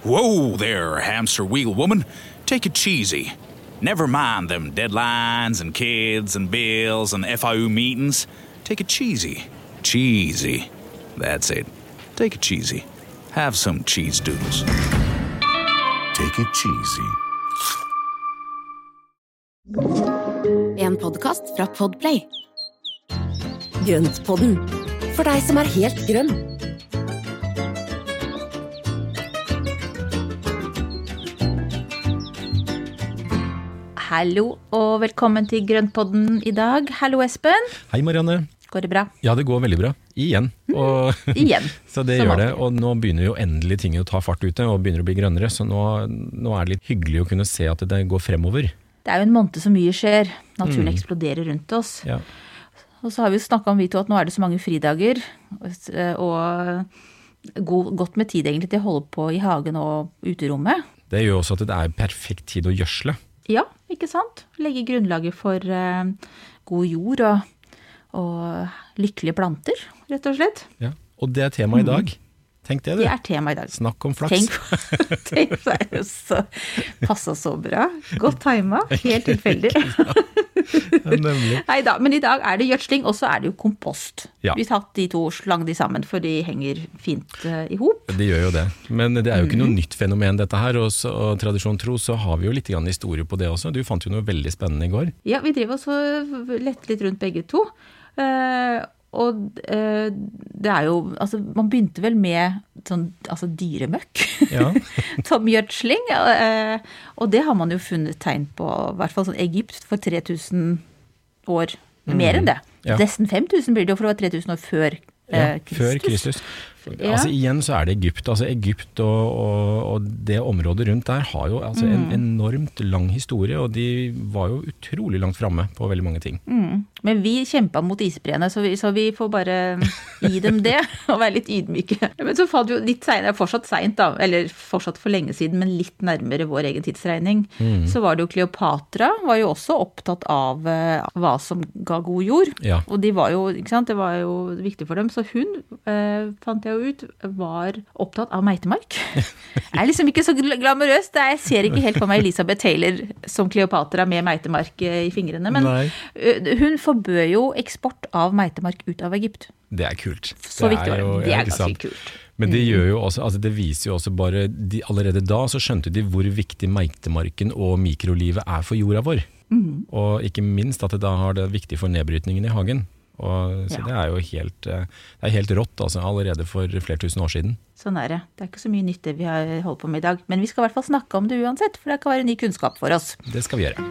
Whoa there, hamster wheel woman. Take it cheesy. Never mind them deadlines and kids and bills and FIU meetings. Take it cheesy. Cheesy. That's it. Take it cheesy. Have some cheese doodles. Take it cheesy. En podcast fra Podplay. Grøntpodden. For deg som helt grønn. Hallo og velkommen til Grøntpodden I dag. Hallo Espen. Hei Marianne. Går det bra? Ja, det går veldig bra. Igjen. Og Igjen. Så det gjør det, og nå begynner jo endelig ting å ta fart ute, og begynner å bli grønnere, så nå det litt hyggelig å kunne se at det går fremover. Det jo en måned så mye skjer. Naturen eksploderer rundt oss. Ja. Og så har vi jo snakket om vi to at nå det så mange fridager, og godt med tid egentlig til å holde på I hagen og uterommet. Det gjør også at det perfekt tid å gjødsle. Ja, ikke sant? Legge grunnlaget for god jord og lykkelige planter, rett og slett. Ja, og det tema I dag. Tenk det, du. Det tema I dag. Snakk om flaks. Tenk det så passet så bra. Godt timet, helt tilfeldig. Nemlig. Neida, men I dag det gjødsling, og så det jo kompost. Ja. Vi tatt de to, slang de sammen, for de henger fint I hop. De gjør jo det, men det jo ikke noe nytt fenomen dette her, og tradisjon tro, så har vi jo litt grann historie på det også. Du fant jo noe veldig spennende I går. Ja, vi driver også lett litt rundt begge to. Og det jo, altså man begynte vel med sånn, altså dyremøkk, ja. tomgjødsling, og det har man jo funnet tegn på, I hvert fall sånn Egypt for 3000 år, mer enn det. Ja. Nesten 5000 blir det jo, for det var 3000 år før Kristus. Før Kristus. Ja. Altså igjen så det Egypt, Egypt og det området rundt der har jo altså en enormt lang historie, og de var jo utrolig langt fremme på veldig mange ting. Men vi kjempet mot isbreene, så vi får bare gi dem det, og være litt ydmyke. Men så fant vi jo litt senere, fortsatt sent da, eller fortsatt for lenge siden, men litt nærmere vår egen tidsregning, så var det jo Kleopatra, var jo også opptatt av hva som ga god jord, ja. Og de var jo, ikke sant, det var jo viktig for dem, så hun fant jeg ut, var opptatt av meitemark. Liksom ikke så glamorøst, jeg ser ikke helt på meg Elizabeth Taylor som Kleopatra med meitemark I fingrene, men hun forbød jo eksport av meitemark ut av Egypt. Det kult. Så viktig var det. Det ganske sant. Kult. Men det gjør jo også, altså det viser jo også bare, allerede da så skjønte de hvor viktig meitemarken og mikrolivet for jorda vår. Og ikke minst at det da har det viktig for nedbrytningen I hagen. Og, så det jo helt, det helt rått, altså, allerede for flere tusen år siden. Sånn det. Det ikke så mye nytte vi har holdt på med I dag, men vi skal I hvert fall snakke om det uansett, for det kan være ny kunnskap for oss. Det skal vi gjøre.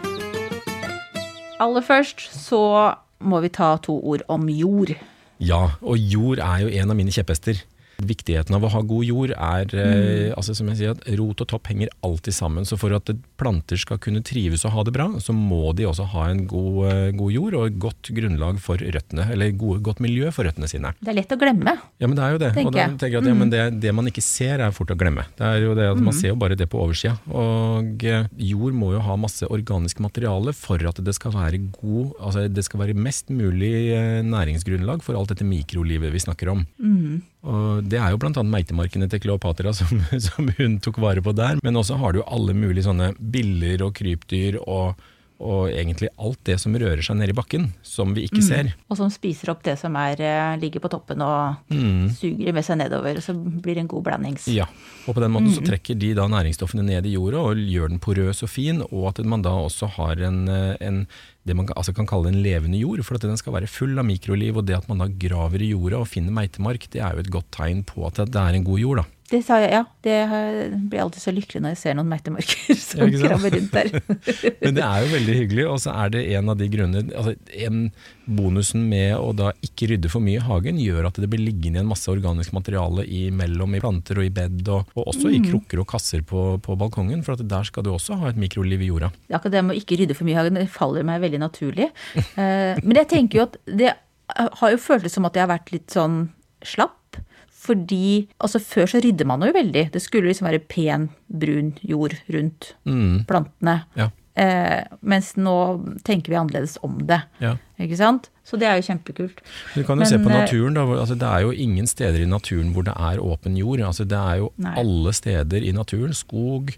Aller først så må vi ta 2 ord om jord. Ja, og jord jo en av mine kjepphester. Viktigheten av å ha god jord altså som jeg sier, at rot og topp henger alltid sammen, så for at planter skal kunne trives og ha det bra, så må de også ha en god jord og et godt grunnlag for røttene, eller godt miljø for røttene sine. Det lett å glemme. Ja, men det jo det. Og da tenker jeg at men det man ikke ser fort å glemme. Det jo det at man ser jo bare det på oversida. Og jord må jo ha masse organisk materiale for at det skal være altså det skal være mest mulig næringsgrunnlag for alt dette mikrolivet vi snakker om. Og det jo blant annet meitemarkene til Kleopatra som hun tok vare på der, men også har du jo alle mulige sånne biller og krypdyr og egentlig alt det som rører seg ned I bakken, som vi ikke ser. Og som spiser opp det som ligger på toppen og suger med seg nedover, og så blir det en god blandings. Ja, og på den måten så trekker de da næringsstoffene ned I jorda og gjør den porøs og fin, og at man da også har det man altså kan kalle en levende jord, for at den skal være full av mikroliv, og det at man da graver I jorda og finner meitemark, det jo et godt tegn på at det en god jord da. Det sa jeg, ja. Det blir alltid så lykkelig når jeg ser noen meitemarker som krabber rundt der. Men det jo veldig hyggelig, og så det en av de grunnene, altså bonusen med å da ikke rydde for mye I hagen, gjør at det blir liggende en masse organisk materiale mellom I planter og I bed, og også I krukker og kasser på balkongen, for at der skal du også ha et mikroliv I jorda. Det akkurat det med å ikke rydde for mye I hagen, det faller meg veldig naturlig. Men jeg tenker jo at det har jo føltes som at det har vært litt sånn slapp, fordi, altså før så rydde man jo veldig. Det skulle liksom være pen, brun jord rundt plantene. Ja. Mens nå tenker vi annerledes om det. Ja. Ikke sant? Så det jo kjempekult. Du kan jo se på naturen da, altså det jo ingen steder i naturen hvor det åpen jord, altså det jo alle steder i naturen, skog,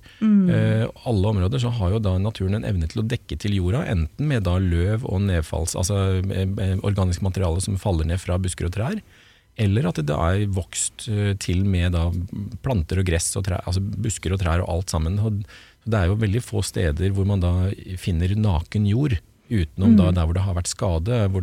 alle områder, så har jo da naturen en evne til å dekke til jorda, enten med da løv og nedfalls, altså organisk materiale som faller ned fra busker og trær, eller at det vokst til med da planter og gress og trær, altså busker og trær og alt sammen. Og det jo veldig få steder hvor man da finner naken jord, utenom da der hvor det har vært skade, hvor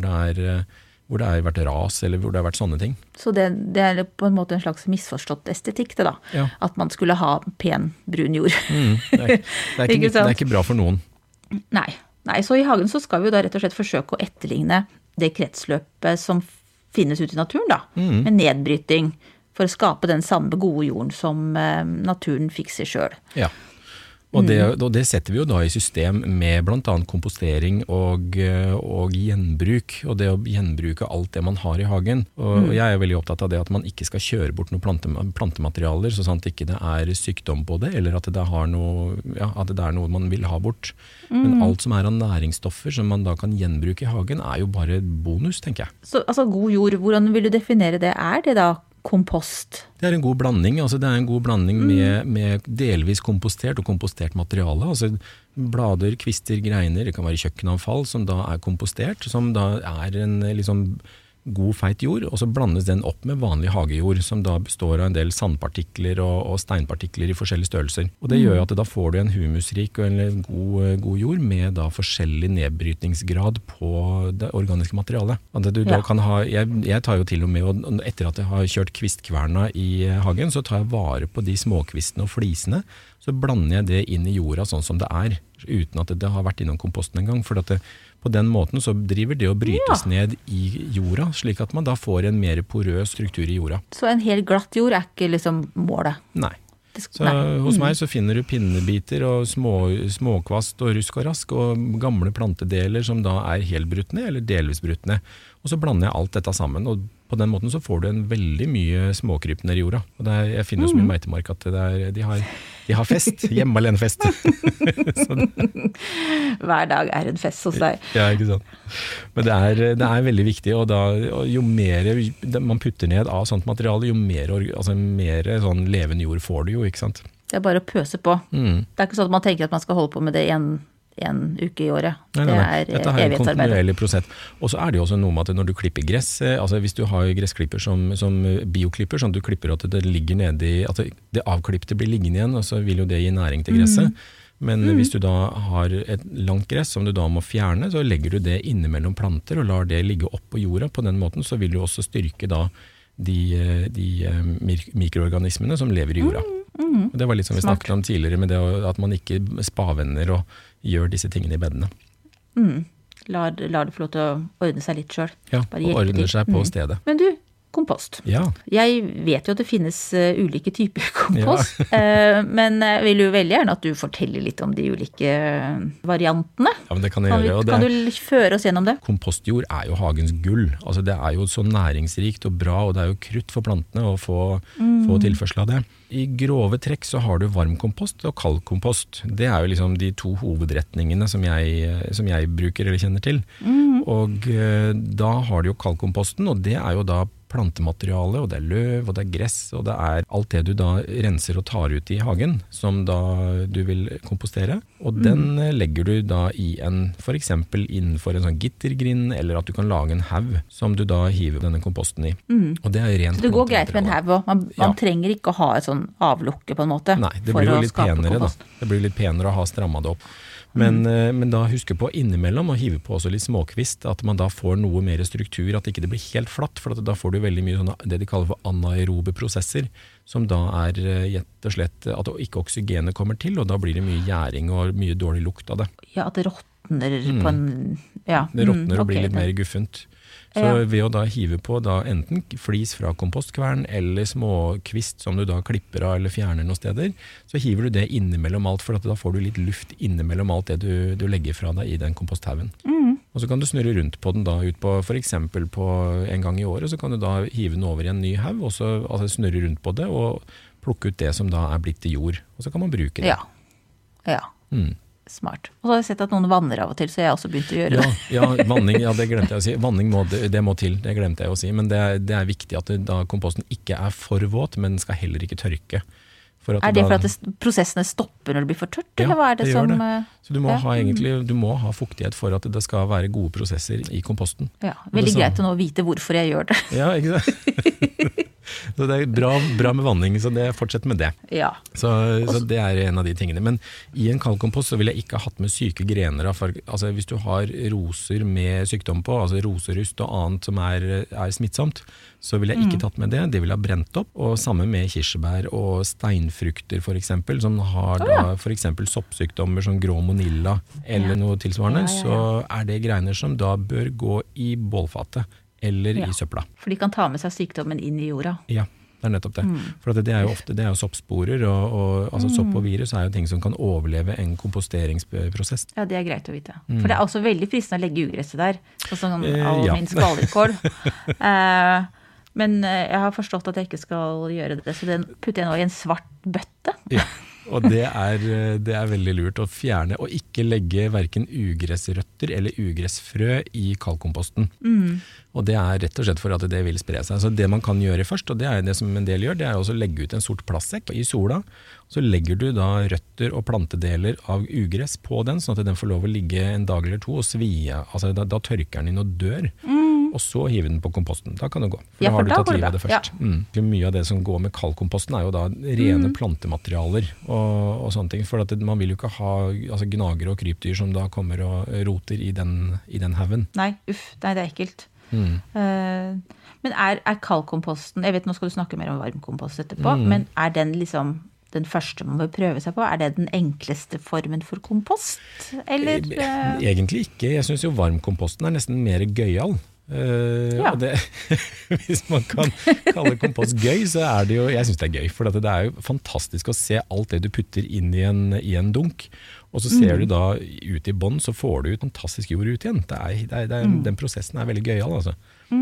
det har vært ras, eller hvor det har vært sånne ting. Så det på en måte en slags misforstått estetikk det da, at man skulle ha pen, brun jord. Det ikke bra for noen. Nei, så i hagen så skal vi jo da rett og slett forsøke å etterligne det kretsløpet som finnes ute i naturen da, med nedbryting for å skape den samme gode jorden som naturen fikser selv. Ja, og det setter vi jo da i system med blant annet kompostering og gjenbruk, og det å gjenbruke alt det man har i hagen. Og jeg veldig opptatt av det at man ikke skal kjøre bort noen plantematerialer, så sant ikke det sykdom på det, eller at det at det noe man vil ha bort. Men alt som av næringsstoffer som man da kan gjenbruke i hagen, jo bare bonus, tenker jeg. Så altså god jord, hvordan vil du definere det? Det da kompost? Det en god blanding, altså det en god blanding med delvis kompostert og kompostert materiale, altså blader, kvister, greiner, det kan være kjøkkenavfall som da kompostert, som da en liksom god feit jord, og så blandes den opp med vanlig hagejord, som da består av en del sandpartikler og steinpartikler i forskjellige størrelser. Og det gjør at da får du en humusrik og en god jord med da forskjellig nedbrytningsgrad på det organiske materialet. At du da kan ha, jeg tar jo til og med, og etter at jeg har kjørt kvistkverna i hagen, så tar jeg vare på de småkvistene og flisene, så blander jeg det inn i jorda sånn som det uten at det har vært innom komposten en gang, for at på den måten så driver det å brytes ned i jorda, slik at man da får en mer porøs struktur i jorda. Så en helt glatt jord ikke liksom målet? Nei. Så hos meg så finner du pinnebiter og småkvast og rusk og rask og gamle plantedeler som da helt bruttne eller delvis bruttne. Og så blander jeg alt dette sammen, og på den måten så får du en veldig mye småkryp ned i jorda. Og jeg finner jo så mye meitemark at de har fest, hjemme alene fest. Hver dag en fest hos deg. Ja, ikke sant. Men det veldig viktig, og jo mer man putter ned av sånt materiale, jo mer sånn levende jord får du jo, ikke sant? Det bare å pøse på. Det ikke sånn at man tenker at man skal holde på med det en uke i året. Nei. Dette en kontinuerlig prosess. Og så det jo også noe med at når du klipper gress, altså hvis du har gressklipper som bioklipper, sånn at du klipper at det ligger nede i, at det avklippte blir liggende igjen, og så vil jo det gi næring til gresset. Men hvis du da har et langt gress som du da må fjerne, så legger du det innimellom planter og lar det ligge opp på jorda. På den måten så vil du også styrke da de mikroorganismene som lever i jorda. Og det var litt som vi snakket om tidligere, med det at man ikke spavenner og gjør disse tingene i bedene. Lar det få lov til å ordne seg litt selv. Ja, og ordner seg på stedet. Men du, kompost. Ja. Jeg vet jo at det finnes ulike typer kompost, men jeg vil jo veldig gjerne at du forteller litt om de ulike variantene. Ja, men det kan jeg gjøre. Kan du føre oss gjennom det? Kompostjord jo hagens gull. Altså det jo så næringsrikt og bra, og det jo krutt for plantene å få tilførsel av det. I grove trekk så har du varmkompost og kaldkompost. Det jo liksom de to hovedretningene som jeg bruker eller kjenner til. Og da har du jo kaldkomposten, og det jo da plantemateriale, og det løv, og det gress, og det alt det du da renser og tar ut i hagen, som da du vil kompostere. Og den legger du da i for eksempel innenfor en sånn gittergrind, eller at du kan lage en haug som du da hiver denne komposten i. Og det rent. Så det går greit med en haug, og man trenger ikke å ha et sånn avlukke på en måte. Nei, det blir jo litt penere da. Det blir litt penere å ha strammet det opp. Men da husk på innimellom og hive på også litt småkvist, at man da får noe mer struktur, at ikke det blir helt flatt, for da får du veldig mye sånne, det de kaller for anaerobe prosesser, som da rett og slett at ikke oksygenet kommer til, og da blir det mye gjæring og mye dårlig lukt av det. Ja, at det råtner på en... Ja. Det råtner og blir litt mer guffent. Så ved å da hive på da enten flis fra kompostkvern eller småkvist som du da klipper av eller fjerner noen steder, så hiver du det innimellom alt, for da får du litt luft innimellom alt det du legger fra deg i den komposthaugen. Og så kan du snurre rundt på den da ut på, for eksempel på en gang i året, så kan du da hive den over i en ny haug, og så snurre rundt på det og plukke ut det som da blitt til jord. Og så kan man bruke det. Ja. smart. Og så har jeg sett at noen vanner av og til, så jeg har også begynt å gjøre det. Ja, vanning, det glemte jeg å si. Vanning det må til, det glemte jeg å si. Men det er viktig at da komposten ikke er for våt, men den skal heller ikke tørke. For det for at prosessene stopper når det blir for tørt, eller hva det som... Det. Så du må ha fuktighet for at det skal være gode prosesser i komposten. Ja, veldig greit å nå vite hvorfor jeg gjør det. Ja, ikke det? Så det er bra med vanning, så fortsett med det. Ja. Så det er en av de tingene. Men i en kaldkompost så vil jeg ikke ha hatt med syke grener. Altså hvis du har roser med sykdom på, altså roserust og annet som er smittsomt, så vil jeg ikke tatt med det. Det vil jeg ha brent opp. Og sammen med kirsebær og steinfrukter for eksempel, som har da for eksempel soppsykdommer som grå monilla eller noe tilsvarende, så er det greiner som da bør gå i bålfatet. Eller i søpla. For de kan ta med seg sykdommen inn i jorda. Ja, det er nettopp det. For det er jo ofte det er jo soppsporer, og altså sopp og virus er jo ting som kan overleve en komposteringsprosess. Ja, det er greit å vite. For det er også veldig fristende å legge ugresset der, sånn min skvallerkål. Men jeg har forstått at jeg ikke skal gjøre det, så den putter jeg nå i en svart bøtte. Ja. Og det er veldig lurt å fjerne, og ikke legge hverken ugressrøtter eller ugressfrø i kaldkomposten. Og det er rett og slett for at det vil spre seg. Så det man kan gjøre først, og det er det som en del gjør, det er også å legge ut en sort plastsekk i sola. Så legger du da røtter og plantedeler av ugress på den, sånn at den får lov å ligge en dag eller to og svie. Altså da tørker den inn og dør. Og så hiver den på komposten. Da kan det gå. For da har du tatt livet av det først. Ja. Mye av det som går med kaldkomposten er jo da rene plantematerialer og sånne ting. For man vil jo ikke ha gnagere og krypdyr som da kommer og roter i den haven. Nei, det er ekkelt. Men er kaldkomposten, jeg vet nå skal du snakke mer om varmkompost etterpå, men er den liksom den første man bør prøve seg på? Er det den enkleste formen for kompost? Eller? Egentlig ikke. Jeg synes jo varmkomposten er nesten mer gøyal. Og det, hvis man kan kalle kompost gøy, så er det jo, jeg synes det er gøy, for det er jo fantastisk å se alt det du putter inn i en dunk, og så ser du da ut i bånd, så får du fantastisk jord ut igjen. Den prosessen er veldig gøyal, altså.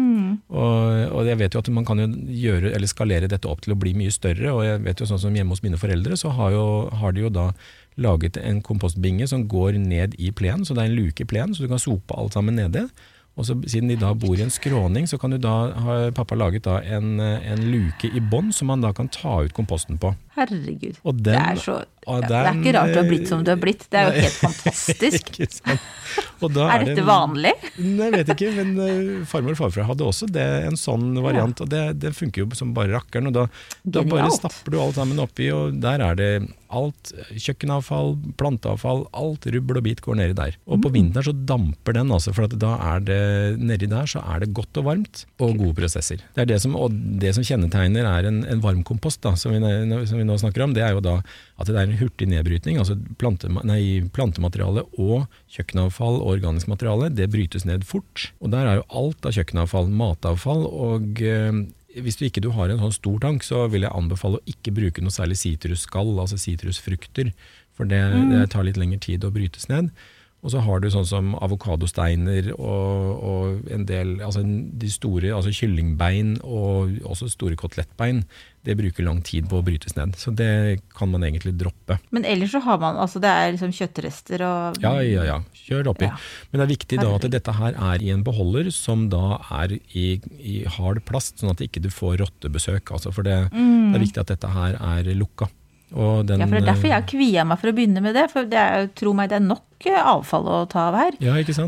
Og jeg vet jo at man kan jo gjøre, eller skalere dette opp til å bli mye større, og jeg vet jo sånn som hjemme hos mine foreldre, så har de jo da laget en kompostbinge som går ned i plen, så det er en luke i plen, så du kan sope alt sammen nede. Og så, siden de da bor i en skråning, så kan du da ha pappa laget da en luke i bånd som man da kan ta ut komposten på. Herregud, det er ikke rart du har blitt som du har blitt. Det er jo helt fantastisk. Ikke sant? Og da er dette vanlig? Nei, jeg vet ikke, men farmor og farfar hadde også en sånn variant, og det funker jo som bare rakkeren, og da bare stapper du alt sammen oppi, og der er det alt, kjøkkenavfall, planteavfall, alt rubbel og bit går nedi der. Og på vinteren så damper den, altså, for at da er det, nedi der så er det godt og varmt, og gode prosesser. Det er det som kjennetegner er en varmkompost da, som vi nå snakker om, det er jo da at det er en hurtig nedbrytning, altså plantemateriale og kjøkkenavfall og organisk materiale, det brytes ned fort. Og der er jo alt av kjøkkenavfall, matavfall, og hvis du ikke har en sånn stor tank, så vil jeg anbefale å ikke bruke noe særlig sitrusskall, altså sitrusfrukter, for det tar litt lengre tid å brytes ned. Og så har du sånn som avokadosteiner og en del, altså de store, altså kyllingbein og også store kotelettbein, det bruker lang tid på å brytes ned. Så det kan man egentlig droppe. Men ellers så har man, altså det er liksom kjøttrester og... Ja, kjør oppi. Ja. Men det er viktig da at dette her er i en beholder som da er i hard plast, sånn at ikke du får rottebesøk. Altså for det er viktig at dette her er lukka. For det er derfor jeg kvier meg for å begynne med det, for tro meg, det er nok avfall å ta av her. Ja, ikke sant?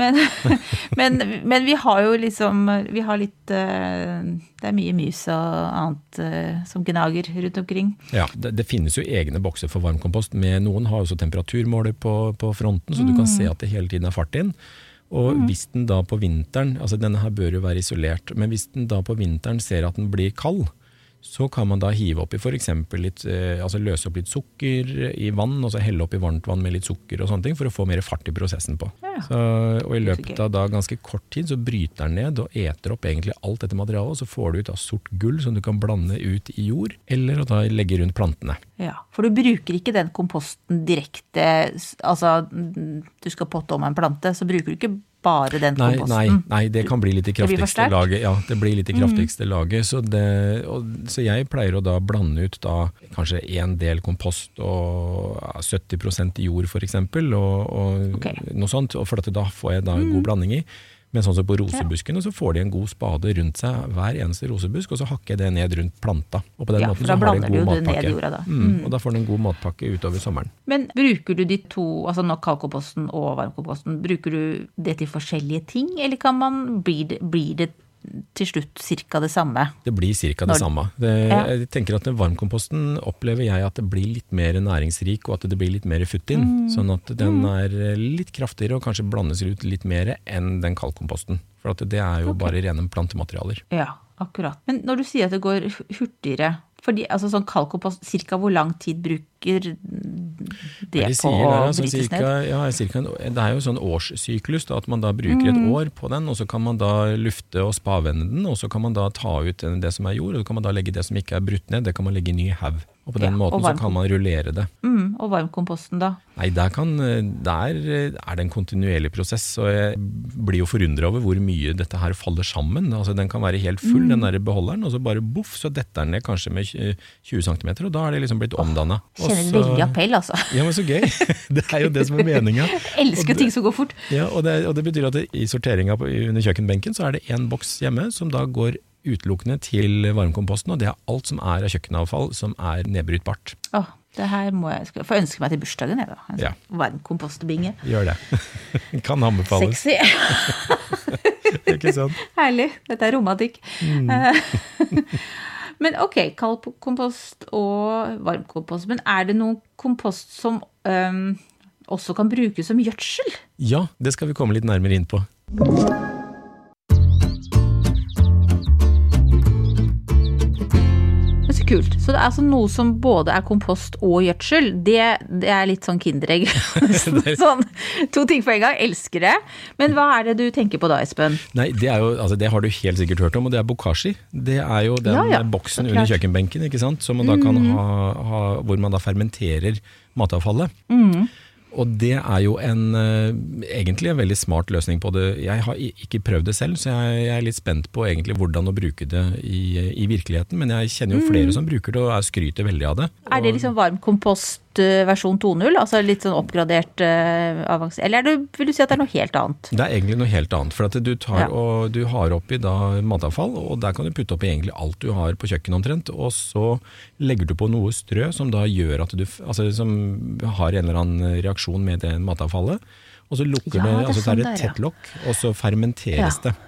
Men vi har jo liksom, vi har litt, det er mye mus og annet som gnager rundt omkring. Ja, det finnes jo egne bokser for varmkompost, noen har også temperaturmåler på fronten, så du kan se at det hele tiden er fart inn. Og hvis den da på vinteren, altså denne her bør jo være isolert, men hvis den da på vinteren ser at den blir kald, så kan man da hive opp i for eksempel løse opp litt sukker i vann, og så helle opp i varmt vann med litt sukker og sånne ting, for å få mer fart i prosessen på. Ja. Og i løpet av da ganske kort tid så bryter den ned og eter opp egentlig alt dette materialet, og så får du ut av sort gull som du kan blande ut i jord, eller da legge rundt plantene. Ja, for du bruker ikke den komposten direkte, altså du skal potte om en plante, så bruker du ikke bare den komposten? Nei, det kan bli litt i kraftigste laget. Ja, det blir litt i kraftigste laget. Så jeg pleier å da blande ut da kanskje en del kompost og 70% jord for eksempel, og noe sånt, og for at da får jeg da en god blanding i. Men sånn som på rosebuskene, så får de en god spade rundt seg hver eneste rosebusk, og så hakker jeg det ned rundt planta. Og på den måten så har det en god matpakke. Jorda, da. Og da får den en god matpakke utover sommeren. Men bruker du de to, altså nå kaldkomposten og varmkomposten, bruker du det til forskjellige ting, eller blir det til slutt cirka det samme? Det blir cirka det samme. Jeg tenker at varmkomposten opplever jeg at det blir litt mer næringsrik, og at det blir litt mer futt inn, sånn at den er litt kraftigere og kanskje blandes ut litt mer enn den kaldkomposten. For at det er jo bare rene plantematerialer. Ja, akkurat. Men når du sier at det går hurtigere, fordi altså sånn kaldkompost, cirka hvor lang tid bruker det på å brytes ned? Det er jo sånn årssyklus, da, at man da bruker et år på den, og så kan man da lufte og spavende den, og så kan man da ta ut det som er jord, og så kan man da legge det som ikke er brutt ned, det kan man legge i ny haug. Og på den måten så kan man rullere det. Og varmkomposten da? Nei, der er det en kontinuerlig prosess, og jeg blir jo forundret over hvor mye dette her faller sammen. Altså den kan være helt full, den der beholderen, og så bare boff, så detter den ned kanskje med 20 cm, og da er det liksom blitt omdannet. Kjenner veldig appell, altså. Ja, men så gøy. Det er jo det som er meningen. Elsker ting som går fort. Ja, og det betyr at i sorteringen under kjøkkenbenken så er det en boks hjemme som da går utelukkende til varmkomposten, og det er alt som er av kjøkkenavfall som er nedbrytbart. Det her må jeg få ønske meg til bursdagen, jeg da. Varmkompostbinge. Gjør det. Kan anbefales. Sexy. Ikke sant? Herlig. Dette er romantikk. Men ok, kaldkompost og varmkompost, men er det noen kompost som også kan brukes som gjødsel? Ja, det skal vi komme litt nærmere inn på. Kult. Så det er altså noe som både er kompost og gjødsel. Det er litt sånn kinderegg. Sånn, 2 ting på en gang. Elsker det. Men hva er det du tenker på da, Espen? Nei, det er jo, altså det har du helt sikkert hørt om, og det er bokashi. Det er jo den boksen under kjøkkenbenken, ikke sant? Som man da kan ha, hvor man da fermenterer matavfallet. Og det er jo egentlig en veldig smart løsning på det. Jeg har ikke prøvd det selv, så jeg er litt spent på egentlig hvordan å bruke det i virkeligheten, men jeg kjenner jo flere som bruker det og skryter veldig av det. Er det liksom varmkompost versjon 2.0, altså litt sånn oppgradert avansert, eller vil du si at det er noe helt annet? Det er egentlig noe helt annet, for at du har oppi da matavfall, og der kan du putte oppi egentlig alt du har på kjøkken omtrent, og så legger du på noe strø som da gjør at som har en eller annen reaksjon med det matavfallet, og så lukker så er det tett lokk, og så fermenteres det.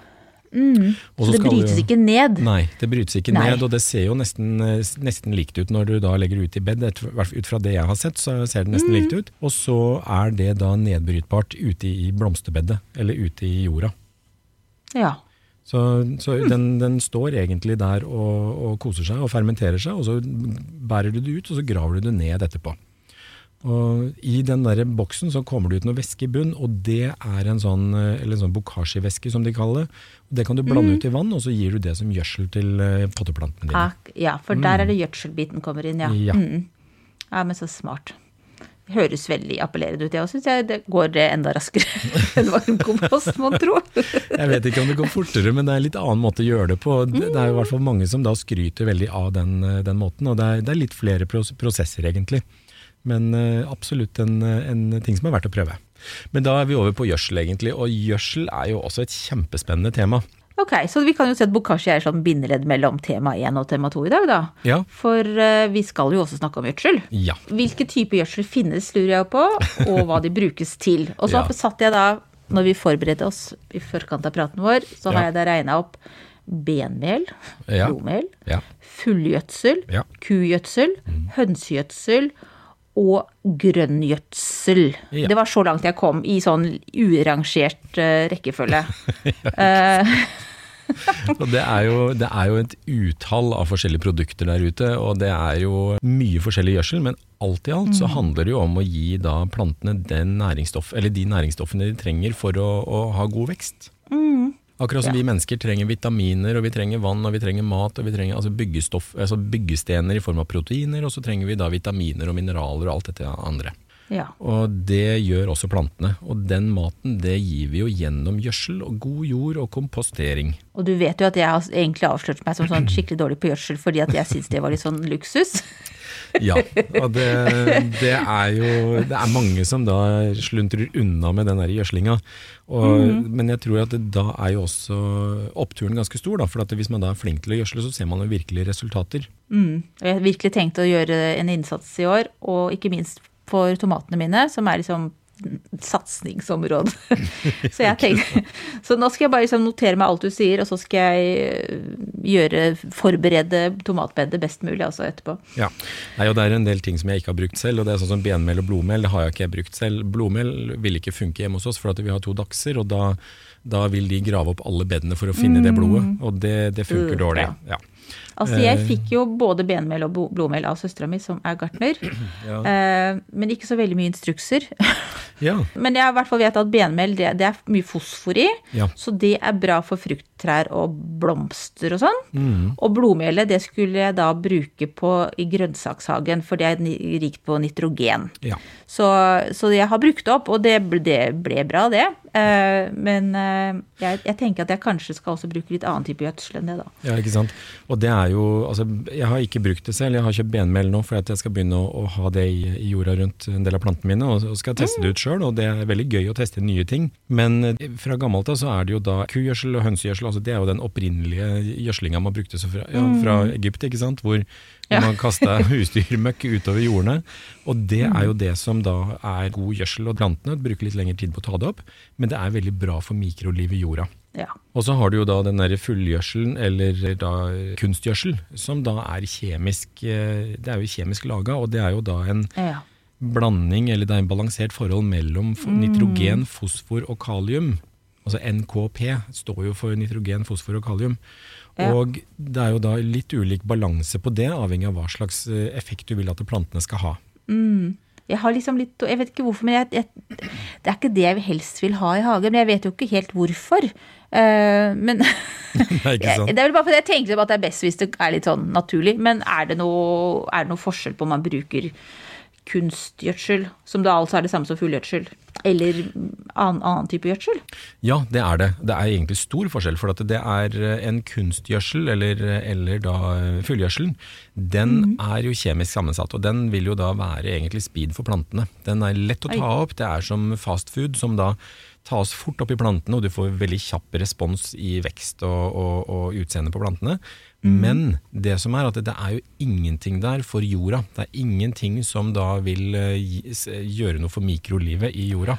Så det brytes ikke ned? Nei, det brytes ikke ned, og det ser jo nesten likt ut når du da legger ut i bed. Ut fra det jeg har sett, så ser det nesten likt ut. Og så er det da nedbrytbart ute i blomsterbedet, eller ute i jorda. Ja. Så den står egentlig der og koser seg og fermenterer seg, og så bærer du det ut, og så graver du det ned etterpå. Og i den der boksen så kommer det ut noe væske i bunn, og det er en sånn bokashi-væske som de kaller det. Det kan du blande ut i vann, og så gir du det som gjødsel til potteplantene dine. Ja, for der er det gjødselbiten kommer inn, ja. Ja, men så smart. Det høres veldig appellerende ut, og synes jeg det går enda raskere enn varmkompost, må tro. Jeg vet ikke om det går fortere, men det er en litt annen måte å gjøre det på. Det er i hvert fall mange som da skryter veldig av den måten, og det er litt flere prosesser egentlig. Men absolutt en ting som er verdt å prøve. Men da er vi over på gjødsel egentlig, og gjødsel er jo også et kjempespennende tema. Ok, så vi kan jo si at bokashi er sånn bindeledd mellom tema 1 og tema 2 i dag da. Ja. For vi skal jo også snakke om gjødsel. Ja. Hvilke typer gjødsel finnes, lurer jeg på, og hva de brukes til. Og så satt jeg da, når vi forberedte oss i forkant av praten vår, så har jeg da regnet opp benmel, blomel, fullgjødsel, kugjødsel, hønsegjødsel, og grønn gjødsel. Ja. Det var så langt jeg kom i sånn urangert rekkefølge. Og det er jo et utall av forskjellige produkter der ute, og det er jo mye forskjellig gjødsel, men alt i alt så handler det jo om å gi da plantene de næringsstoffene de trenger for å ha god vekst. Akkurat som vi mennesker trenger vitaminer, og vi trenger vann, og vi trenger mat, og vi trenger byggestener i form av proteiner, og så trenger vi da vitaminer og mineraler og alt dette andre. Ja. Og det gjør også plantene. Og den maten, det gir vi jo gjennom gjødsel og god jord og kompostering. Og du vet jo at jeg har egentlig avslørt meg som sånn skikkelig dårlig på gjødsel, fordi at jeg synes det var litt sånn luksus. Ja, og det er mange som da sluntrer unna med den der gjødslinga. Men jeg tror at da er jo også oppturen ganske stor, da, for at hvis man da er flink til å gjødsle, så ser man jo virkelig resultater. Og jeg har virkelig tenkt å gjøre en innsats i år, og ikke minst for tomatene mine, som er liksom satsningsområde. Så nå skal jeg bare liksom notere meg alt du sier, og så skal jeg forberede tomatbedet best mulig altså etterpå. Ja, og det er en del ting som jeg ikke har brukt selv, og det er sånn som benmel og blodmel, det har jeg ikke brukt selv. Blodmel vil ikke funke hjemme hos oss, for at vi har 2 dachser, og da vil de grave opp alle bedene for å finne det blodet, og det funker dårlig. Ja. Altså jeg fikk jo både benmel og blodmel av søstera mi som er gartner, men ikke så veldig mye instrukser. Ja. Men jeg i hvert fall vet at benmel, det er mye fosfor i, så det er bra for frukttrær og blomster og sånn. Og blodmelet, det skulle jeg da bruke i grønnsakshagen, for det er rikt på nitrogen. Ja. Så jeg har brukt det opp, og det ble bra det. Men jeg tenker at jeg kanskje skal også bruke litt annen type gjødsel enn det da. Ja, ikke sant. Og det er jo, altså, jeg har ikke brukt det selv, jeg har kjøpt benmel nå for at jeg skal begynne å ha det i jorda rundt en del av plantene mine, og skal teste det ut selv, og det er veldig gøy å teste nye ting. Men fra gammelt av så er det jo da kugjødsel og hønsegjødsel, altså det er jo den opprinnelige gjødslinga man brukte fra Egypt, ikke sant, hvor man kastet husdyrmøkk utover jordene, og det er jo det som da er god gjødsel, og plantene bruker litt lengre tid på å ta det opp, men det er veldig bra for mikroliv i jorda. Ja. Og så har du jo da den der fullgjødselen, eller da kunstgjødsel, som da er kjemisk, det er jo kjemisk laget, og det er jo da en blanding, eller det er en balansert forhold mellom nitrogen, fosfor og kalium. Altså NKP står jo for nitrogen, fosfor og kalium. Og det er jo da litt ulik balanse på det, avhengig av hva slags effekt du vil at plantene skal ha. Jeg har liksom litt, jeg vet ikke hvorfor, men det er ikke det jeg helst vil ha i hagen, men jeg vet jo ikke helt hvorfor. Men Nei, ikke sant. Det er vel bare fordi jeg tenker at det er best hvis det er litt sånn naturlig, men er det noe forskjell på om man bruker kunstgjødsel, som da altså er det samme som fullgjødsel, eller annen type gjødsel? Ja, det er det. Det er egentlig stor forskjell, for at det er en kunstgjødsel, eller da fullgjødselen, den er jo kjemisk sammensatt, og den vil jo da være egentlig speed for plantene. Den er lett å ta opp, det er som fast food, som da tas fort opp i plantene, og du får veldig kjapp respons i vekst og utseende på plantene. Men det som er at det er jo ingenting der for jorda. Det er ingenting som da vil gjøre noe for mikrolivet i jorda.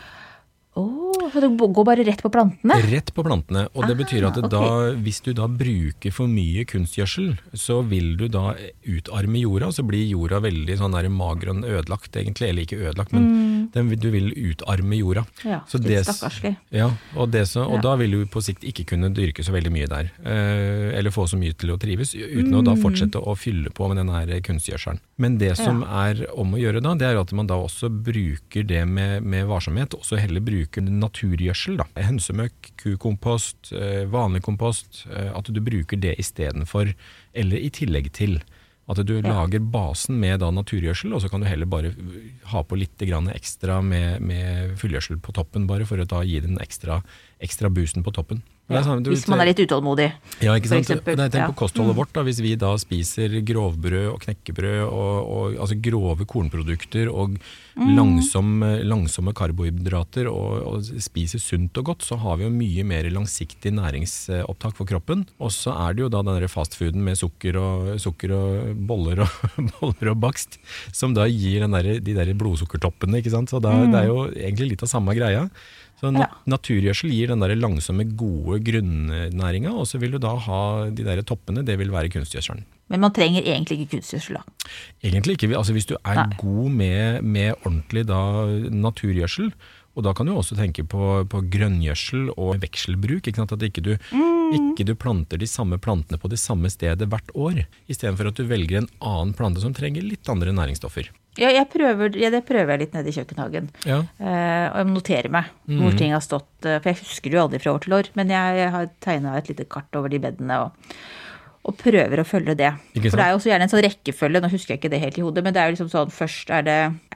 Så det går bare rett på plantene? Rett på plantene, og det betyr at hvis du da bruker for mye kunstgjødsel, så vil du da utarme jorda, og så blir jorda veldig sånn der mager og ødelagt egentlig, eller ikke ødelagt, men du vil utarme jorda. Ja, så litt stakkarslig. Ja, og da vil du på sikt ikke kunne dyrke så veldig mye der, eller få så mye til å trives, uten å da fortsette å fylle på med denne kunstgjødselen. Men det som er om å gjøre da, det er at man da også bruker det med varsomhet, og så heller bruker naturgjødsel da. Hønsemøkk, kukompost, vanlig kompost, at du bruker det i stedet for, eller i tillegg til. At du lager basen med da naturgjødsel, og så kan du heller bare ha på litt grann ekstra med fullgjødsel på toppen, bare for å da gi den ekstra boosten på toppen. Ja, hvis man er litt utålmodig. Ja, ikke sant? Det er tenkt på kostholdet vårt da, hvis vi da spiser grovbrød og knekkebrød, og altså grove kornprodukter og langsomme karbohydrater, og spiser sunt og godt, så har vi jo mye mer langsiktig næringsopptak for kroppen. Og så er det jo da denne fastfooden med sukker og boller og bakst, som da gir de der blodsukkertoppene, ikke sant? Så det er jo egentlig litt av samme greia. Så naturgjødsel gir den der langsomme, gode grunnnæringa, og så vil du da ha de der toppene, det vil være kunstgjødselen. Men man trenger egentlig ikke kunstgjødsel da? Egentlig ikke. Altså hvis du er god med ordentlig da naturgjødsel, og da kan du også tenke på grønngjødsel og vekselbruk, ikke sant? At ikke du planter de samme plantene på det samme stedet hvert år, i stedet for at du velger en annen plante som trenger litt andre næringsstoffer. Ja, det prøver jeg litt nede i kjøkkenhagen. Ja. Og jeg noterer meg hvor ting har stått, for jeg husker det jo aldri fra år til år, men jeg har tegnet et lite kart over de beddene og prøver å følge det. For det er jo også gjerne en sånn rekkefølge, nå husker jeg ikke det helt i hodet, men det er jo liksom sånn, først er det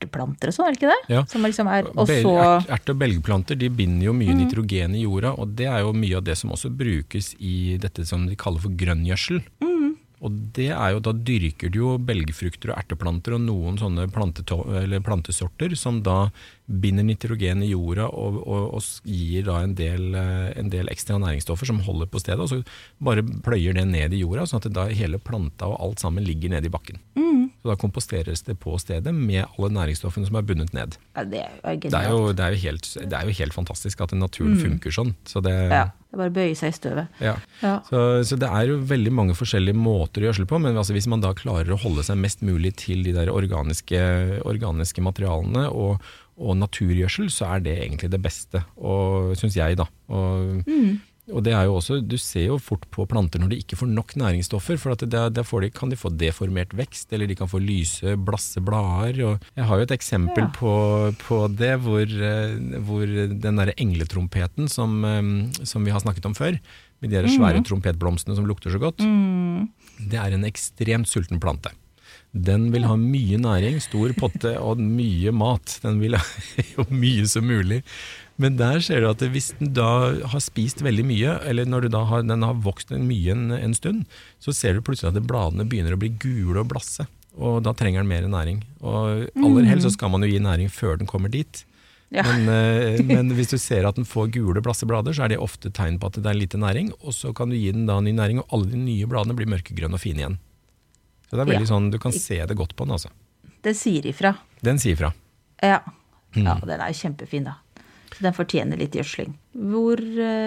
erteplanter og sånn, er det ikke det? Ja. Som liksom og så... Ert- og belgplanter, de binder jo mye nitrogen i jorda, og det er jo mye av det som også brukes i dette som de kaller for grønngjødsel. Og det er jo, da dyrker du jo belgfrukter og erteplanter og noen sånne plantesorter som da binder nitrogen i jorda og gir da en del ekstra næringsstoffer som holder på stedet, og så bare pløyer det ned i jorda, sånn at da hele planta og alt sammen ligger ned i bakken. Så da komposteres det på stedet med alle næringsstoffene som er bundet ned. Ja, det er genialt. Det er jo helt fantastisk at naturen funker sånn. Så det er bare å bøye seg i støvet. Ja. Så det er jo veldig mange forskjellige måter å gjødsle på, men altså hvis man da klarer å holde seg mest mulig til de der organiske materialene og naturgjødsel, så er det egentlig det beste, og synes jeg da. Og det er jo også, du ser jo fort på planter når de ikke får nok næringsstoffer, for at kan de få deformert vekst, eller de kan få lyse, blasse blader. Og jeg har jo et eksempel på det, hvor den der engletrompeten som vi har snakket om før, med de der svære trompetblomstene som lukter så godt, det er en ekstremt sulten plante. Den vil ha mye næring, stor potte og mye mat. Den vil ha jo mye som mulig. Men der ser du at hvis den da har spist veldig mye, eller når den har vokst mye en stund, så ser du plutselig at bladene begynner å bli gule og blasse, og da trenger den mer næring. Og aller helst så skal man jo gi næring før den kommer dit. Ja. Men hvis du ser at den får gule, blasse blader, så er det ofte tegn på at det er lite næring, og så kan du gi den da ny næring, og alle de nye bladene blir mørkegrønne og fine igjen. Så det er veldig sånn, du kan se det godt på den altså. Den sier ifra. Den sier ifra. Ja, den er kjempefin da. Så den fortjener litt gjødsling. Hvor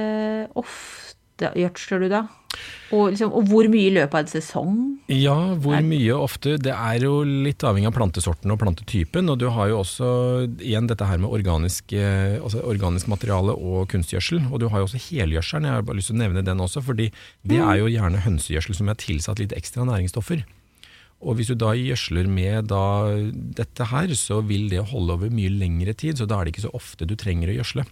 ofte gjødsler du da? Og hvor mye i løpet av en sesong? Ja, hvor mye ofte? Det er jo litt avhengig av plantesorten og plantetypen, og du har jo også igjen dette her med organisk materiale og kunstgjødsel, og du har jo også helgjødselen. Jeg har bare lyst til å nevne den også, fordi det er jo gjerne hønsegjødsel som er tilsatt litt ekstra næringsstoffer. Og hvis du da gjødsler med dette her, så vil det holde over mye lengre tid, så da er det ikke så ofte du trenger å gjødsle.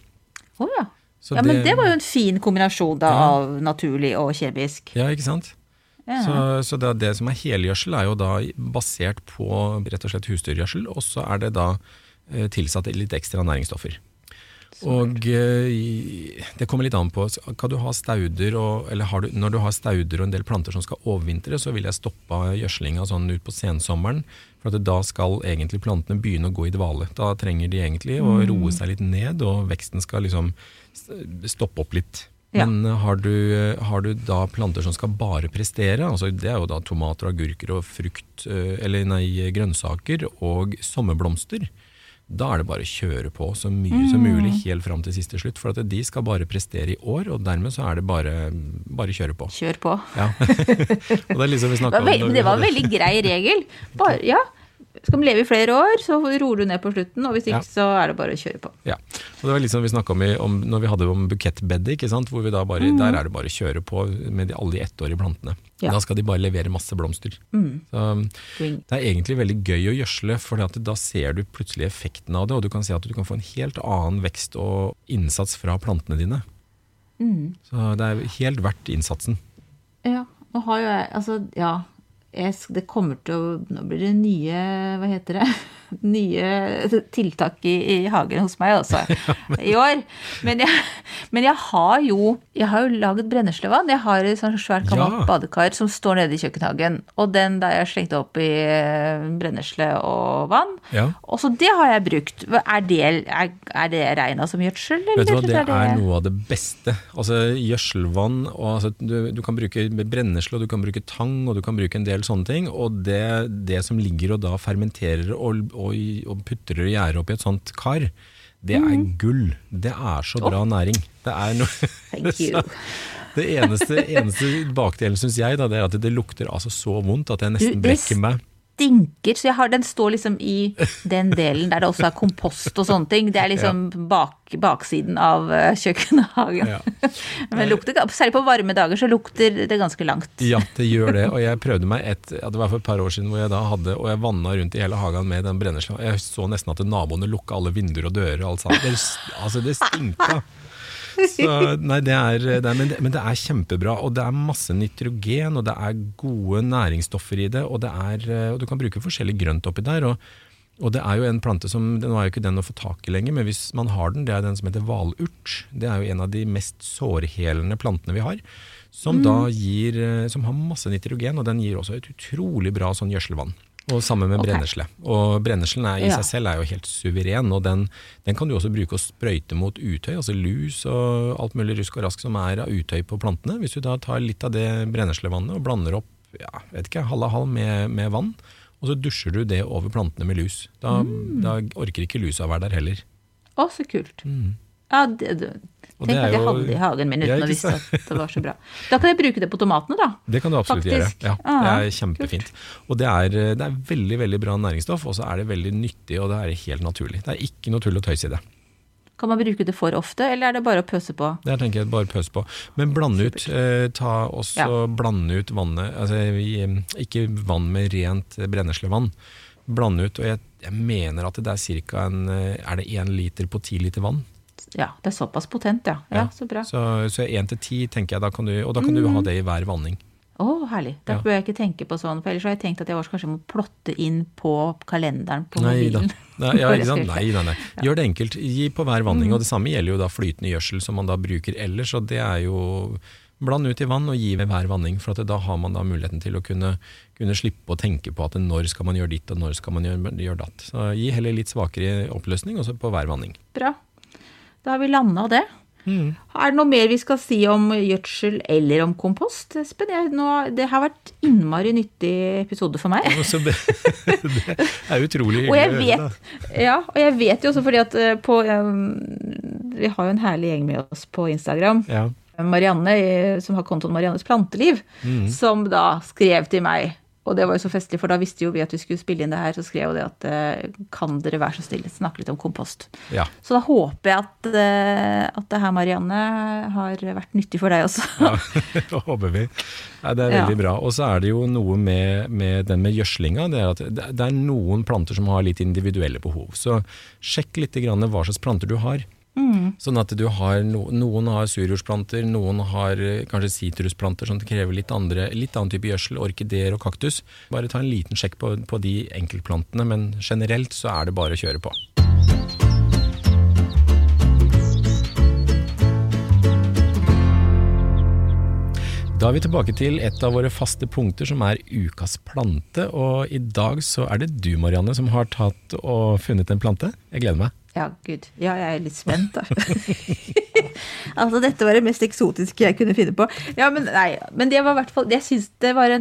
Men det var jo en fin kombinasjon da, av naturlig og kjemisk. Ja, ikke sant? Ja. Så det som er helgjødsel er jo da basert på rett og slett husdyrgjødsel, og så er det da tilsatt litt ekstra næringsstoffer. Og det kommer litt an på, kan du ha stauder, når du har stauder og en del planter som skal overvintre, så vil jeg stoppe gjødslinga sånn ut på sensommeren, for at da skal egentlig plantene begynne å gå i dvale. Da trenger de egentlig å roe seg litt ned, og veksten skal liksom stoppe opp litt. Men har du da planter som skal bare prestere, altså det er jo da tomater, agurker og grønnsaker og sommerblomster, da er det bare å kjøre på så mye som mulig helt frem til siste slutt, for at de skal bare prestere i år, og dermed så er det bare kjøre på. Kjør på. Ja. Og det er liksom vi snakket om... Det var en veldig grei regel. Skal man leve i flere år, så roer du ned på slutten, og hvis ikke, så er det bare å kjøre på. Ja, og det var liksom vi snakket om når vi hadde om bukettbedde, ikke sant? Hvor vi da bare, der er det bare å kjøre på med alle de ettårige plantene. Ja. Da skal de bare levere masse blomster. Så det er egentlig veldig gøy å gjødsle, for da ser du plutselig effekten av det, og du kan se at du kan få en helt annen vekst og innsats fra plantene dine. Så det er helt verdt innsatsen. Ja, nå har jo jeg, det kommer til å, nå blir det nye tiltak i hagen hos meg også i år. Men jeg har jo laget brenneslevann. Jeg har et sånt svært gammelt badekar som står nede i kjøkkenhagen. Og den der jeg slengte opp i brennesle og vann. Ja. Og så det har jeg brukt. Er det regnet som gjødsel? Vet du hva, det er noe av det beste. Altså gjødselvann, og du kan bruke brennesle, og du kan bruke tang, og du kan bruke en del sånne ting, og det som ligger og da fermenterer og putter og gjærer opp i et sånt kar, det er gull. Det er så bra næring. Det er noe... Thank you. Det eneste bakdelen synes jeg da, det er at det lukter altså så vondt at jeg nesten brekker meg. Stinker, så den står liksom i den delen der det også er kompost og sånne ting. Det er liksom baksiden av kjøkkenhagen. Ja. Men lukter, særlig på varme dager, så lukter det ganske langt. Ja, det gjør det, og jeg prøvde meg det var for et par år siden hvor jeg da og jeg vannet rundt i hele hagen med den brennesla. Jeg så nesten at naboene lukket alle vinduer og dører og alt sammen. Det stinka. Så, nei, men det er kjempebra, og det er masse nitrogen, og det er gode næringsstoffer i det, og du kan bruke forskjellig grønt oppi der, Og det jo en plante som, nå jo ikke den å få tak I lenger, men hvis man har den, det den som heter valurt. Det jo en av de mest sårhelende plantene vi har, som da gir, som har masse nitrogen, og den gir også et utrolig bra sånn gjødselvann. Og sammen med brennesle. Og brenneslen I seg selv jo helt suveren, og den kan du også bruke å sprøyte mot utøy, altså lus og alt mulig rusk og rask som av utøy på plantene. Hvis du da tar litt av det brenneslevannet og blander opp, vet ikke, halv med vann, og så dusjer du det over plantene med lus. Da orker ikke lusa være der heller. Å, så kult. Ja, tenk at jeg hadde det I hagen min uten å vise at det var så bra. Da kan jeg bruke det på tomatene da. Det kan du absolutt gjøre. Ja, det kjempefint. Og det veldig, veldig bra næringsstoff, og så det veldig nyttig, og det helt naturlig. Det ikke noe tull og tøys I det. Kan man bruke det for ofte, eller det bare å pøse på? Det tenker jeg bare pøse på. Men blande ut, blande ut vannet, altså ikke vann med rent brenneslevann. Blande ut, og jeg mener at det cirka det 1 liter på 10 liter vann? Ja, det såpass potent, ja, så bra. Så 1 til 10 tenker jeg, da kan du ha det I hver vanning. Herlig. Da bør jeg ikke tenke på sånn, for ellers har jeg tenkt at jeg kanskje må plotte inn på kalenderen på mobilen. Nei, nei. Gjør det enkelt. Gi på hver vanning, og det samme gjelder jo da flytende gjødsel som man da bruker ellers, og det jo bland ut I vann og gi ved hver vanning, for at da har man da muligheten til å kunne slippe å tenke på at når skal man gjøre ditt, og når skal man gjøre datt. Så gi heller litt svakere oppløsning, også på hver vanning. Bra. Da har vi landet av det. Det noe mer vi skal si om gjødsel eller om kompost, Espen? Det har vært innmari nyttig episode for meg. Det utrolig hyggelig. Og jeg vet jo også fordi at vi har jo en herlig gjeng med oss på Instagram. Ja. Marianne, som har kontoen Mariannes planteliv, som da skrev til meg. Og det var jo så festlig, for da visste jo vi at vi skulle spille inn det her, så skrev jo det at kan dere være så stille, snakke litt om kompost. Ja. Så da håper jeg at det her, Marianne, har vært nyttig for deg også. Ja, det håper vi. Ja, det veldig bra. Og så det jo noe med den med gjødslinga, det at det noen planter som har litt individuelle behov. Så sjekk litt grann hva slags planter du har. Sånn at du har noen har surjordsplanter, noen har kanskje sitrusplanter som krever litt annen type gjødsel, orkideer og kaktus. Bare ta en liten sjekk på de enkeltplantene, men generelt så det bare å kjøre på. Da vi tilbake til et av våre faste punkter som ukas plante, og I dag så det du, Marianne, som har tatt og funnet en plante. Jeg gleder meg. Ja, Gud. Ja, jeg litt spent da. Altså, dette var det mest eksotiske jeg kunne finne på. Ja, men det var I hvert fall, jeg synes det var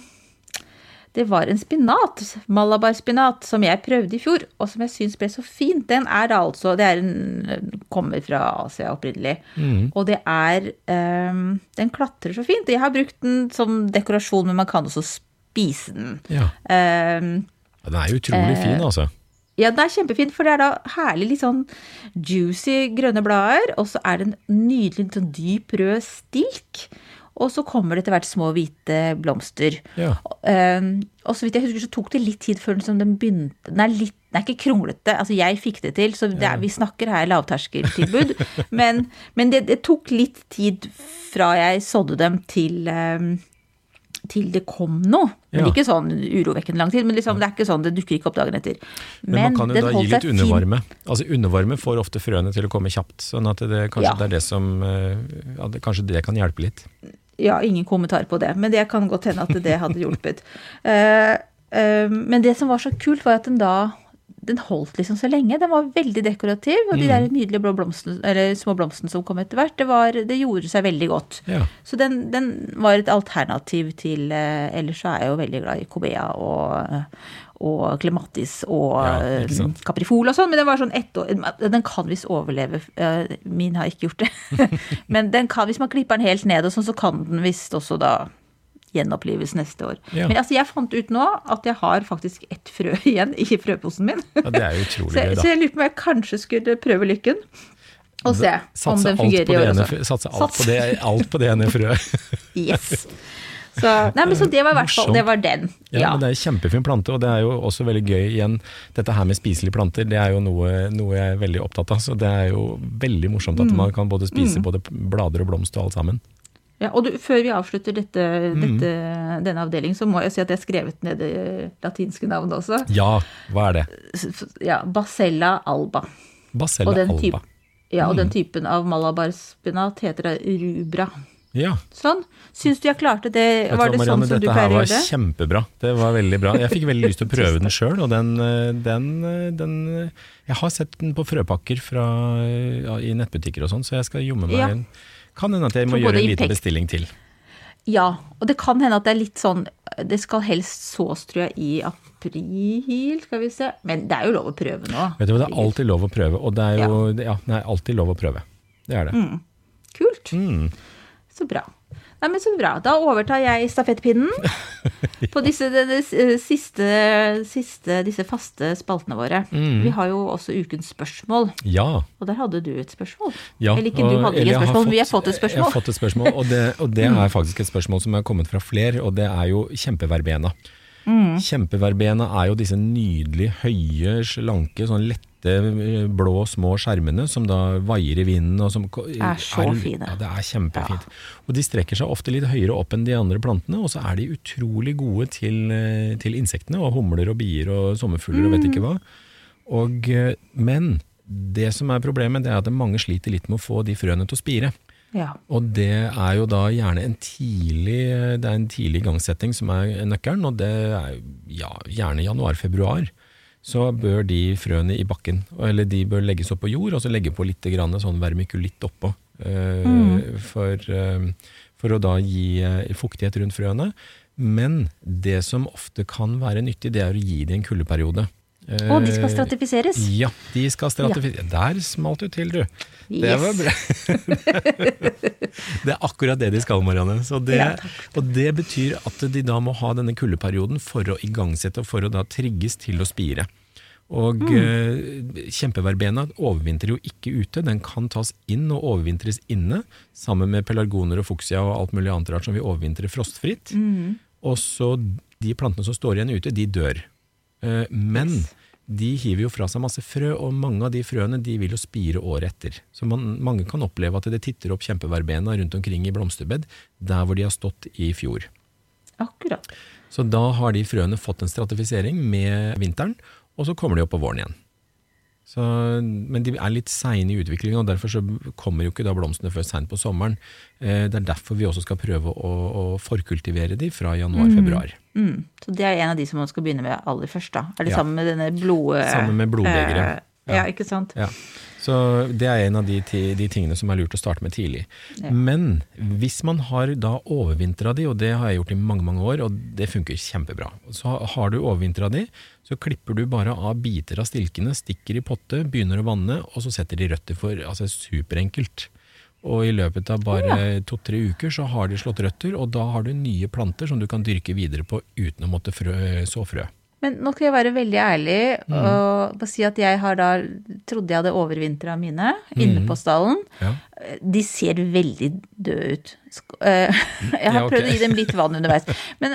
en spinat, malabarspinat, som jeg prøvde I fjor, og som jeg synes ble så fint. Den da altså, kommer fra Asia opprinnelig, og det den klatrer så fint. Jeg har brukt den som dekorasjon, men man kan også spise den. Ja. Den jo utrolig fin, altså. Ja, den kjempefin, for det da herlig litt sånn juicy grønne blader, og så det en nydelig sånn dyp rød stilk, og så kommer det til hvert små hvite blomster. Ja. Og så vidt jeg husker, så tok det litt tid før den begynte. Den er ikke kronglete, altså jeg fikk det til, så vi snakker her lavterskeltilbud, men det tok litt tid fra jeg sådde dem til det kom noe. Men ikke sånn urovekkende lang tid, men liksom, det ikke sånn, det dukker ikke opp dagen etter. Men man kan jo da gi litt undervarme. Altså undervarme får ofte frøene til å komme kjapt, sånn at kanskje det det som, kanskje det kan hjelpe litt. Ja, ingen kommentar på det, men det kan godt hende at det hadde hjulpet. Men det som var så kult var at den holdt liksom så lenge. Den var veldig dekorativ, og de der nydelige blå blomstene, eller små blomstene som kom etter hvert, det gjorde seg veldig godt. Ja. Så den var et alternativ til, ellers så jeg jo veldig glad I Cobea og Clematis og Caprifol og sånn, men den var sånn den kan visst overleve, min har ikke gjort det, men den kan, hvis man klipper den helt ned og sånn, så kan den visst også da gjenopplives neste år. Ja. Men altså, jeg fant ut nå at jeg har faktisk ett frø igjen I frøposen min. Ja, det jo utrolig gøy da. Så jeg lurte på om jeg kanskje skulle prøve lykken, og se om den fungerer I år også. Satse alt på det ene frøet. Yes. Så det var I hvert fall, det var den. Ja, men det en kjempefin plante, og det jo også veldig gøy igjen. Dette her med spiselige planter, det jo noe jeg veldig opptatt av, så det jo veldig morsomt at man kan både spise både blader og blomst og alt sammen. Ja, og før vi avslutter denne avdelingen, så må jeg si at jeg har skrevet ned det latinske navnet også. Ja, hva det? Ja, Bacella alba. Bacella alba. Og den typen av malabarspinat heter det rubra. Ja. Sånn. Synes du jeg klarte det? Var det Marianne, sånn som du pleier å gjøre det? Dette her var kjempebra. Det var veldig bra. Jeg fikk veldig lyst til å prøve den selv, og den jeg har sett den på frøpakker i nettbutikker og sånn, så jeg skal jomme meg kan hende at jeg må gjøre en liten bestilling til. Ja, og det kan hende at det litt sånn, det skal helst sås, tror jeg, i april, skal vi se. Men det jo lov å prøve nå. Vet du hva, det alltid lov å prøve, og det jo, det alltid lov å prøve. Det det. Kult. Så bra. Nei, men så bra. Da overtar jeg stafettpinnen på disse faste spaltene våre. Vi har jo også ukens spørsmål. Ja. Og der hadde du et spørsmål. Ja. Eller ikke du hadde et spørsmål, men vi har fått et spørsmål. Jeg har fått et spørsmål, og det faktisk et spørsmål som har kommet fra flere, og det jo kjempeverbena. Kjempeverbena jo disse nydelige, høye, slanke, sånn lette, blå, små skjermene som da vaier i vinden og som så fine. Ja, det kjempefint. Og de strekker seg ofte litt høyere opp enn de andre plantene, og så de utrolig gode til insektene, og humler og bier og sommerfugler og vet ikke hva. Men det som problemet, det at mange sliter litt med å få de frøene til å spire. Ja. Og det jo da gjerne en tidlig gangsetting som nøkkelen, og det gjerne januar-februar. Så bør de frøene i bakken, eller de bør legges opp på jord, og så legge på litt grann sånn vermikulitt oppå, for å da gi fuktighet rundt frøene. Men det som ofte kan være nyttig, det å gi det en kuldeperiode. Og de skal stratifiseres? Ja, de skal stratifiseres. Ja. Der smalt du til, du. Yes. Det var bra. Det akkurat det de skal, Marianne. Og det betyr at de da må ha denne kuldeperioden for å igangsette, og for å da trigges til å spire. Og kjempeverbena overvintrer jo ikke ute, den kan tas inn og overvintres inne, sammen med pelargoner og fuksia og alt mulig annet rart som vil overvintre frostfritt. Og så de plantene som står igjen ute, de dør. Men de hiver jo fra seg masse frø, og mange av de frøene de vil jo spire året etter. Så mange kan oppleve at det titter opp kjempeverbena rundt omkring i blomsterbed, der hvor de har stått i fjor. Akkurat. Så da har de frøene fått en stratifisering med vinteren, og så kommer de opp på våren igjen. Men de litt sene i utviklingen, og derfor så kommer jo ikke da blomstene før sent på sommeren. Det derfor vi også skal prøve å forkultivere de fra januar-februar. Så det en av de som man skal begynne med aller først da? Det sammen med denne Sammen med blodbegere. Ja, ikke sant? Ja. Så det en av de tingene som lurt å starte med tidlig. Ja. Men hvis man har da overvintret de, og det har jeg gjort i mange, mange år, og det funker kjempebra. Så har du overvintret de, så klipper du bare av biter av stilkene, stikker i potte, begynner å vanne, og så setter de røtter for, superenkelt. Og i løpet av bare 2-3 uker så har de slått røtter, og da har du nye planter som du kan dyrke videre på uten å måtte så frø. Men nå skal jeg være veldig ærlig og si at jeg har da trodde jeg hadde overvintret mine inne på stallen. Ja. De ser veldig døde ut. Jeg har prøvd å gi dem litt vann underveis. Men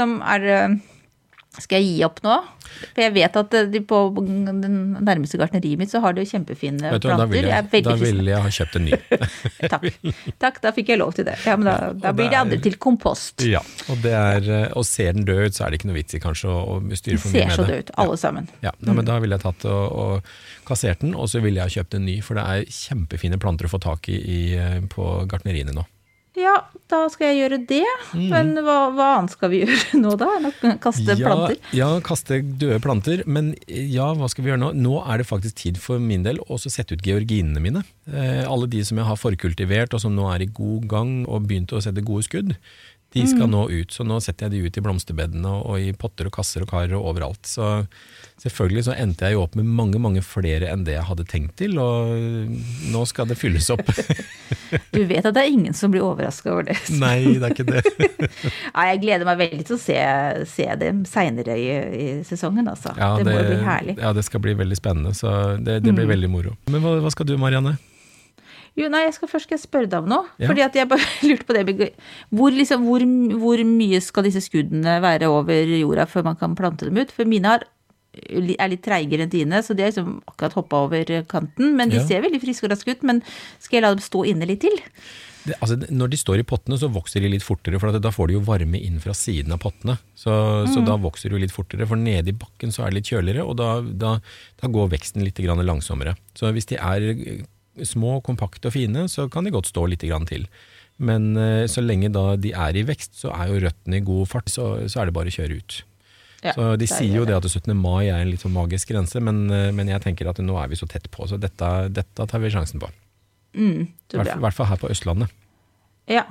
skal jeg gi opp nå? For jeg vet at på den nærmeste gartneriet mitt så har de jo kjempefine planter. Da vil jeg ha kjøpt en ny. Takk, da fikk jeg lov til det. Ja, men da blir det andre til kompost. Ja, og ser den død ut, så det ikke noe vits i kanskje å styre for mye med det. De ser så død ut, alle sammen. Ja, men da vil jeg tatt og kassert den, og så vil jeg ha kjøpt en ny, for det kjempefine planter å få tak i på gartneriene nå. Ja, da skal jeg gjøre det. Men hva annet skal vi gjøre nå da? Kaste planter? Ja, kaste døde planter. Men hva skal vi gjøre nå? Nå det faktisk tid for min del å sette ut georginene mine. Alle de som jeg har forkultivert, og som nå i god gang og begynt å sette gode skudd, de skal nå ut. Så nå setter jeg de ut i blomsterbedene og i potter og kasser og kar og overalt. Så selvfølgelig så endte jeg jo opp med mange, mange flere enn det jeg hadde tenkt til, og nå skal det fylles opp. Du vet at det ingen som blir overrasket over det. Nei, det ikke det. Ja, jeg gleder meg veldig til å se dem senere i sesongen, altså. Ja, det må bli herlig. Ja, det skal bli veldig spennende, så det blir veldig moro. Men hva skal du, Marianne? Jo, nei, jeg skal spørre deg om noe, fordi at jeg bare lurte på det. Hvor mye skal disse skuddene være over jorda før man kan plante dem ut? For mine litt treigere enn dine, så de akkurat hoppet over kanten, men de ser veldig friske og raske ut, men skal jeg la dem stå inne litt til? Når de står i pottene så vokser de litt fortere, for da får de jo varme inn fra siden av pottene. Så da vokser de jo litt fortere, for nede i bakken så er det litt kjøligere, og da går veksten litt grann langsommere. Så hvis de er små, kompakte og fine, så kan de godt stå litt grann til. Men så lenge da de er i vekst, så er jo røttene i god fart, så er det bare å kjøre ut. Ja, så de sier jo det at 17. mai er en litt sånn magisk grense, men jeg tenker at nå er vi så tett på, så dette tar vi sjansen på. I hvert fall her på Østlandet. Ja,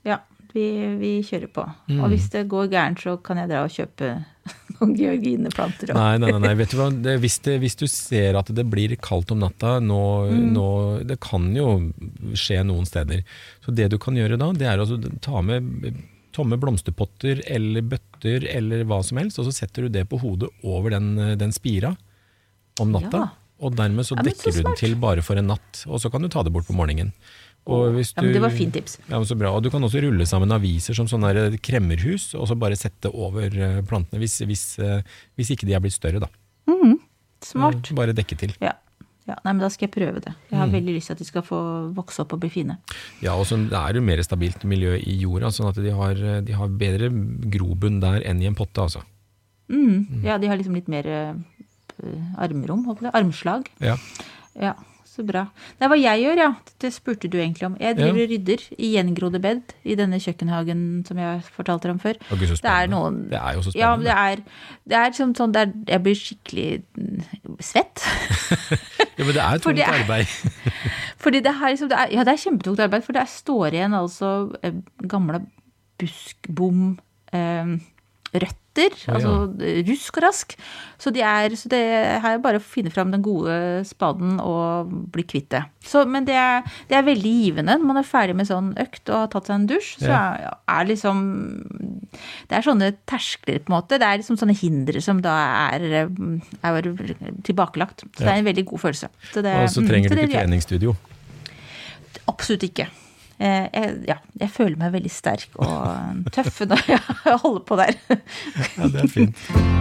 vi kjører på. Og hvis det går gærent, så kan jeg dra og kjøpe noen georgineplanter. Nei, vet du hva? Hvis du ser at det blir kaldt om natta, det kan jo skje noen steder. Så det du kan gjøre da, det er å ta med tomme blomsterpotter eller bøtter eller hva som helst, og så setter du det på hodet over den spira om natta, og dermed så dekker du den til bare for en natt, og så kan du ta det bort på morgenen. Men det var fint tips. Ja, så bra. Og du kan også rulle sammen aviser som sånne der kremmerhus, og så bare sette over plantene, hvis ikke de er blitt større da. Smart. Bare dekke til. Ja, nei, men da skal jeg prøve det. Jeg har veldig lyst til at de skal få vokse opp og bli fine. Ja, og så er det jo mer stabilt miljø i jorda, sånn at de har bedre grobunn der enn i en potte, altså. Ja, de har liksom litt mer armrom, armslag. Ja, så bra. Det er hva jeg gjør, det spurte du egentlig om. Jeg driver og rydder i gjengrodde bed i denne kjøkkenhagen som jeg fortalte om før. Det er så spennende. Det er jo så spennende. Ja, det er sånn der jeg blir skikkelig svett. Ja, men det er tungt arbeid. Fordi det er kjempetungt arbeid, for det står igjen altså gamle buskbom, røtter, altså rusk og rask. Så det er bare å finne frem den gode spaden og bli kvitt det. Men det er veldig givende når man er ferdig med sånn økt og har tatt seg en dusj, så er liksom, det er sånne terskler på en måte, det er liksom sånne hindre som da er tilbakelagt. Så det er en veldig god følelse. Og så trenger du ikke treningsstudio? Absolutt ikke. Jeg føler meg veldig sterk og tøff når jeg holder på der. Ja, det er fint.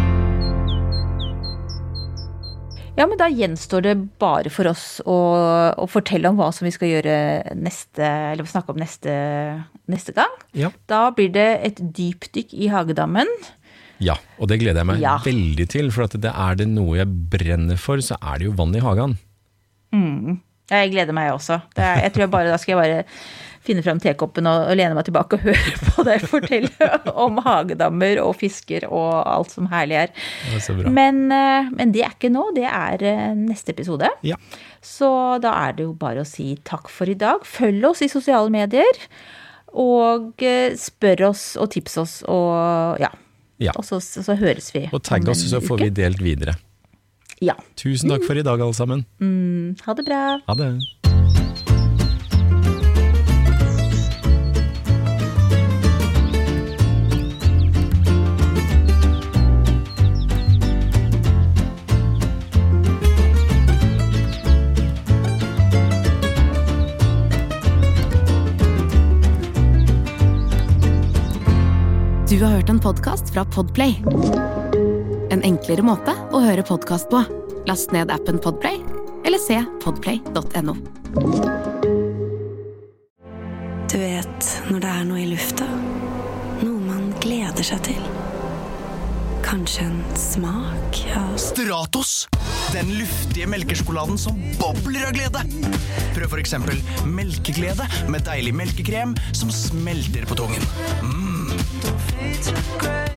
Ja, men da gjenstår det bare for oss å fortelle om hva som vi skal gjøre eller snakke om neste gang. Ja. Da blir det et dypdykk i Hagedammen. Ja, og det gleder jeg meg veldig til, for at er det noe jeg brenner for, så er det jo vann i hagen. Jeg gleder meg også. Da skal jeg bare finne frem tekoppen og lene meg tilbake og høre på deg fortelle om hagedammer og fisker og alt som herlig er. Det er så bra. Men det er ikke nå, det er neste episode. Ja. Så da er det jo bare å si takk for i dag. Følg oss i sosiale medier, og spør oss og tips oss, og og så høres vi. Og tagg oss, så får vi delt videre. Ja. Tusen takk for i dag, alle sammen. Ha det bra. Ha det. Du har hørt en podcast fra Podplay. En enklere måte å høre podcast på. Last ned appen Podplay, eller se podplay.no. Du vet, når det er noe i lufta, noe man gleder seg til. Kanskje en smak av Stratos, den luftige melkesjokoladen som bobler av glede. Prøv for eksempel melkeglede med deilig melkekrem som smelter på tungen.